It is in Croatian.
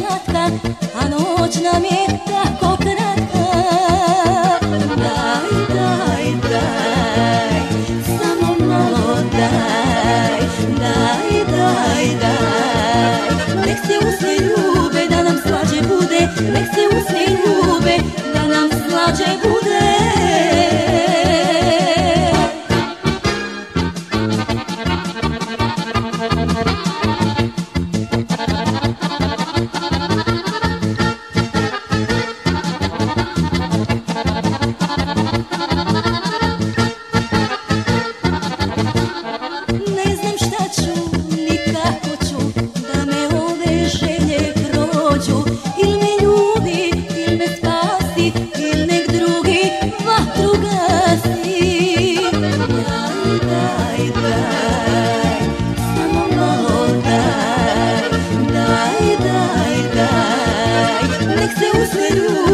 slatka, a noć nam je tako kratka. Daj, daj, daj, samo malo daj. Daj, daj, daj, nek se usne ljube da nam slađe bude. Nek se usne ljube da nam slađe bude. Ne znam šta ću, ni kako ću da me ove želje prođu. Il me ljubi, il me spasi, il nek drugi vatru gasi. Daj, daj, daj, samo malo daj. Daj, daj, daj, nek se usne